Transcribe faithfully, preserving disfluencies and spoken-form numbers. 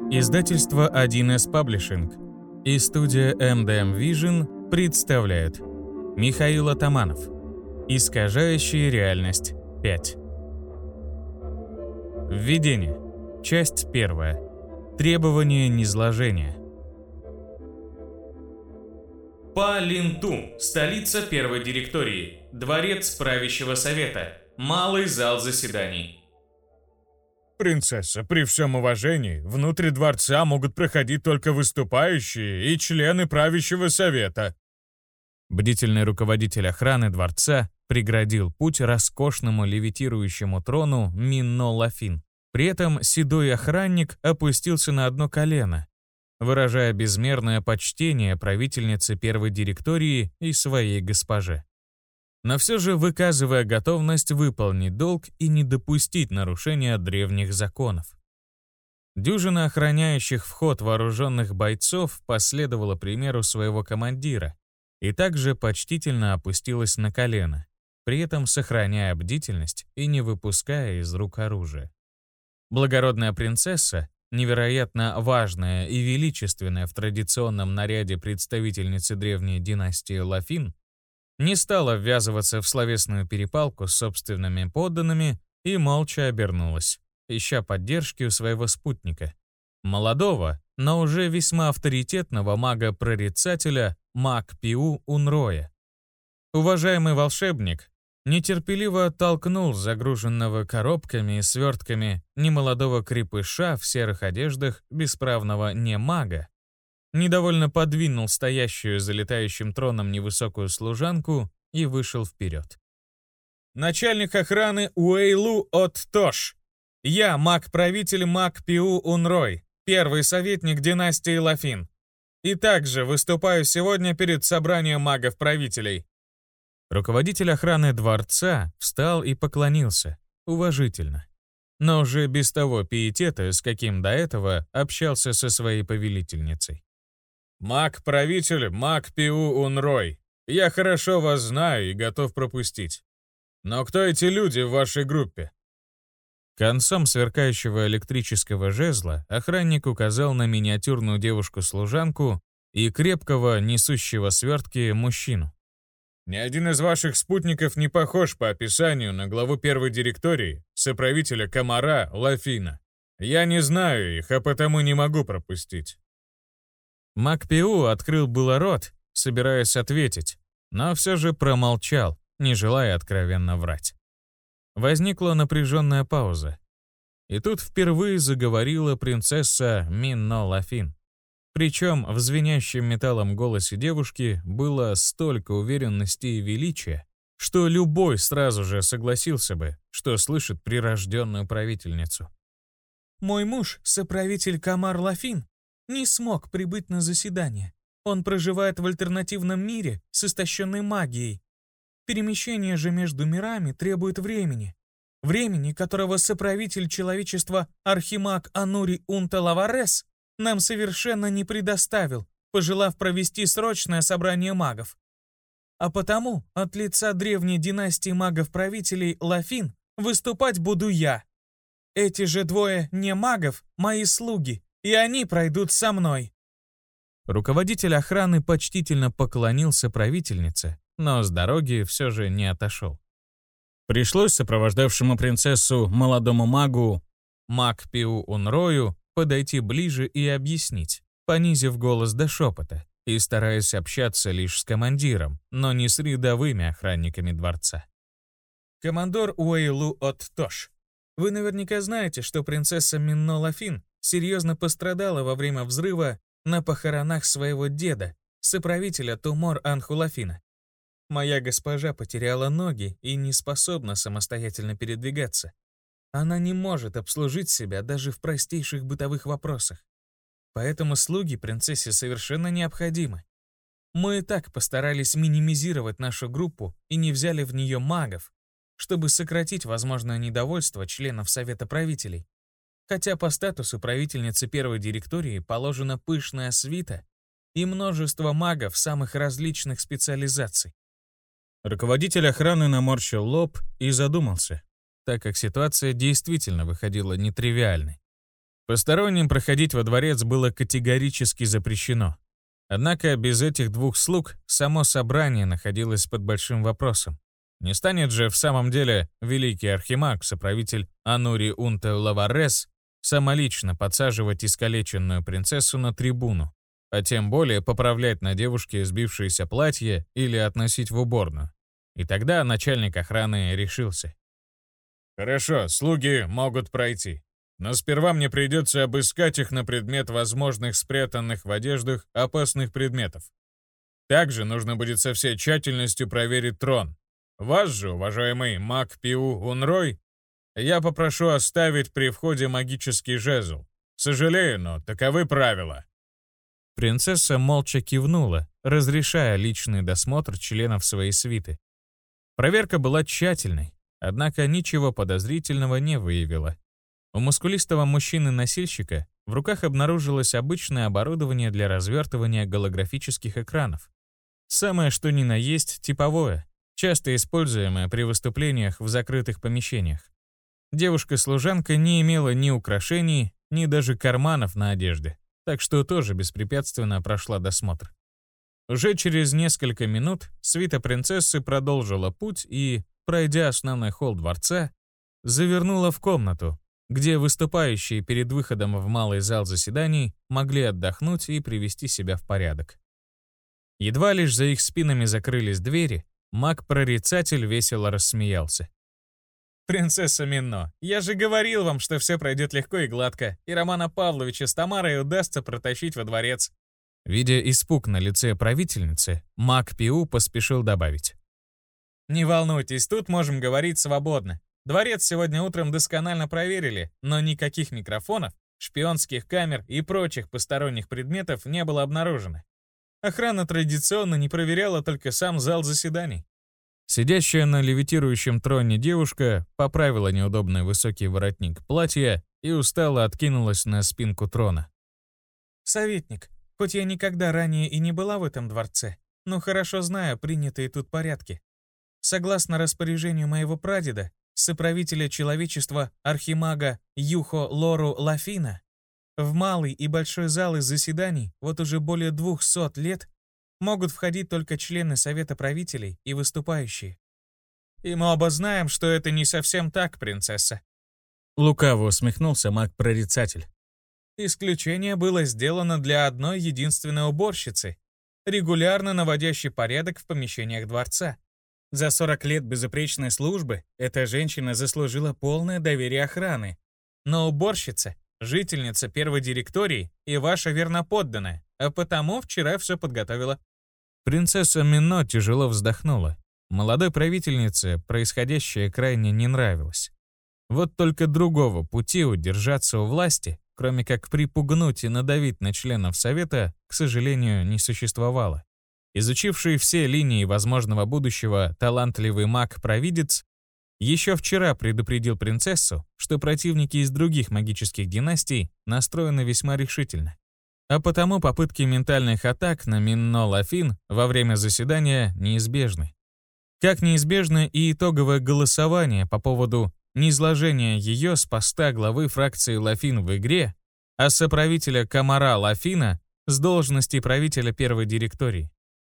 Издательство один эс Publishing и студия эм ди эм Vision представляют Михаил Атаманов. Искажающая реальность пять. Введение. Часть первая. Требования низложения. Па-Лин-Ту, столица первой директории, дворец правящего совета, малый зал заседаний. «Принцесса, при всем уважении, внутрь дворца могут проходить только выступающие и члены правящего совета». Бдительный руководитель охраны дворца преградил путь роскошному левитирующему трону Минно Лафин. При этом седой охранник опустился на одно колено, выражая безмерное почтение правительнице первой директории и своей госпоже, но все же выказывая готовность выполнить долг и не допустить нарушения древних законов. Дюжина охраняющих вход вооруженных бойцов последовала примеру своего командира и также почтительно опустилась на колено, при этом сохраняя бдительность и не выпуская из рук оружия. Благородная принцесса, невероятно важная и величественная в традиционном наряде представительницы древней династии Лафин, не стала ввязываться в словесную перепалку с собственными подданными и молча обернулась, ища поддержки у своего спутника, молодого, но уже весьма авторитетного мага-прорицателя Мак-Пиу Унроя. Уважаемый волшебник нетерпеливо оттолкнул загруженного коробками и свертками немолодого крепыша в серых одеждах бесправного не-мага, недовольно подвинул стоящую за летающим троном невысокую служанку и вышел вперед. «Начальник охраны Уэйлу от Тош. Я маг-правитель Мак-Пиу Унрой, первый советник династии Лафин. И также выступаю сегодня перед собранием магов-правителей». Руководитель охраны дворца встал и поклонился, уважительно, но уже без того пиетета, с каким до этого общался со своей повелительницей. «Маг-правитель Мак-Пиу Унрой, я хорошо вас знаю и готов пропустить. Но кто эти люди в вашей группе?» Концом сверкающего электрического жезла охранник указал на миниатюрную девушку-служанку и крепкого, несущего свертки, мужчину. «Ни один из ваших спутников не похож по описанию на главу первой директории, соправителя Комара Лафина. Я не знаю их, а потому не могу пропустить». Мак-Пиу открыл было рот, собираясь ответить, но все же промолчал, не желая откровенно врать. Возникла напряженная пауза. И тут впервые заговорила принцесса Минно Лафин. Причем в звенящем металлом голосе девушки было столько уверенности и величия, что любой сразу же согласился бы, что слышит прирожденную правительницу. «Мой муж, соправитель Комар Лафин, не смог прибыть на заседание. Он проживает в альтернативном мире с истощенной магией. Перемещение же между мирами требует времени. Времени, которого соправитель человечества Архимаг Анури Унта-Лаварес нам совершенно не предоставил, пожелав провести срочное собрание магов. А потому от лица древней династии магов-правителей Лафин выступать буду я. Эти же двое не магов — мои слуги, и они пройдут со мной». Руководитель охраны почтительно поклонился правительнице, но с дороги все же не отошел. Пришлось сопровождавшему принцессу молодому магу Мак-Пиу Унрою подойти ближе и объяснить, понизив голос до шепота и стараясь общаться лишь с командиром, но не с рядовыми охранниками дворца. «Командор Уэйлу от Тош, вы наверняка знаете, что принцесса Минно Лафин серьезно пострадала во время взрыва на похоронах своего деда, соправителя Тумор Анхулафина. Моя госпожа потеряла ноги и не способна самостоятельно передвигаться. Она не может обслужить себя даже в простейших бытовых вопросах. Поэтому слуги принцессе совершенно необходимы. Мы и так постарались минимизировать нашу группу и не взяли в нее магов, чтобы сократить возможное недовольство членов Совета правителей. Хотя по статусу правительницы первой директории положена пышная свита и множество магов самых различных специализаций». Руководитель охраны наморщил лоб и задумался, так как ситуация действительно выходила нетривиальной. Посторонним проходить во дворец было категорически запрещено. Однако без этих двух слуг само собрание находилось под большим вопросом. Не станет же в самом деле великий архимаг, соправитель Анури Унте Лаварес, самолично подсаживать искалеченную принцессу на трибуну, а тем более поправлять на девушке сбившееся платье или относить в уборную. И тогда начальник охраны решился. «Хорошо, слуги могут пройти. Но сперва мне придется обыскать их на предмет возможных спрятанных в одеждах опасных предметов. Также нужно будет со всей тщательностью проверить трон. Вас же, уважаемый маг Пиу Унрой, я попрошу оставить при входе магический жезл. Сожалею, но таковы правила». Принцесса молча кивнула, разрешая личный досмотр членов своей свиты. Проверка была тщательной, однако ничего подозрительного не выявила. У мускулистого мужчины-носильщика в руках обнаружилось обычное оборудование для развертывания голографических экранов. Самое что ни на есть типовое, часто используемое при выступлениях в закрытых помещениях. Девушка-служанка не имела ни украшений, ни даже карманов на одежде, так что тоже беспрепятственно прошла досмотр. Уже через несколько минут свита принцессы продолжила путь и, пройдя основной холл дворца, завернула в комнату, где выступающие перед выходом в малый зал заседаний могли отдохнуть и привести себя в порядок. Едва лишь за их спинами закрылись двери, маг-прорицатель весело рассмеялся. «Принцесса Минно, я же говорил вам, что все пройдет легко и гладко, и Романа Павловича с Тамарой удастся протащить во дворец». Видя испуг на лице правительницы, маг Пиу поспешил добавить. «Не волнуйтесь, тут можем говорить свободно. Дворец сегодня утром досконально проверили, но никаких микрофонов, шпионских камер и прочих посторонних предметов не было обнаружено. Охрана традиционно не проверяла только сам зал заседаний». Сидящая на левитирующем троне девушка поправила неудобный высокий воротник платья и устало откинулась на спинку трона. «Советник, хоть я никогда ранее и не была в этом дворце, но хорошо знаю принятые тут порядки. Согласно распоряжению моего прадеда, соправителя человечества архимага Юхо Лору Лафина, в малый и большой залы заседаний вот уже более двухсот лет могут входить только члены Совета правителей и выступающие. И мы оба знаем, что это не совсем так, принцесса». Лукаво усмехнулся маг-прорицатель. Исключение было сделано для одной единственной уборщицы, регулярно наводящей порядок в помещениях дворца. За сорок лет безупречной службы эта женщина заслужила полное доверие охраны. Но уборщица — жительница первой директории и ваша верноподданная, а потому вчера все подготовила». Принцесса Минно тяжело вздохнула. Молодой правительнице происходящее крайне не нравилось. Вот только другого пути удержаться у власти, кроме как припугнуть и надавить на членов Совета, к сожалению, не существовало. Изучивший все линии возможного будущего талантливый маг-провидец еще вчера предупредил принцессу, что противники из других магических династий настроены весьма решительно. А потому попытки ментальных атак на Минно Лафин во время заседания неизбежны. Как неизбежно и итоговое голосование по поводу низложения ее с поста главы фракции Лафин в игре, а соправителя Комара Лафина с должности правителя первой директории.